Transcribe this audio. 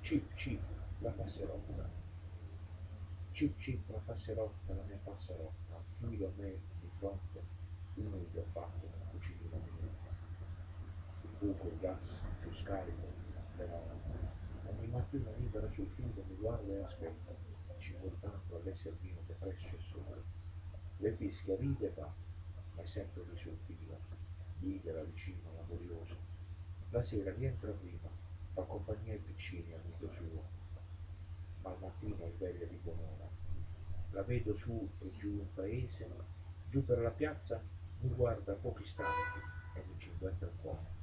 Cip cip, la passerotta. Cip cip, la passerotta, la mia passerotta, al filo a me di fronte, uno gli ho fatto un cucino mio. Il buco, il gas, più scarico, le note. Ogni mattina libera sul filo mi guarda e aspetta, cimoltando all'essere mio depresso e solo. Le fischia, ride e va, ma è sempre lì sul filo, libera, vicino, laboriosa. La sera rientra prima, fa compagnia ai piccini, amico suo, ma al mattino sveglia di buon'ora. La vedo su e giù in paese, giù per la piazza mi guarda pochi istanti e mi cinguetta un po'.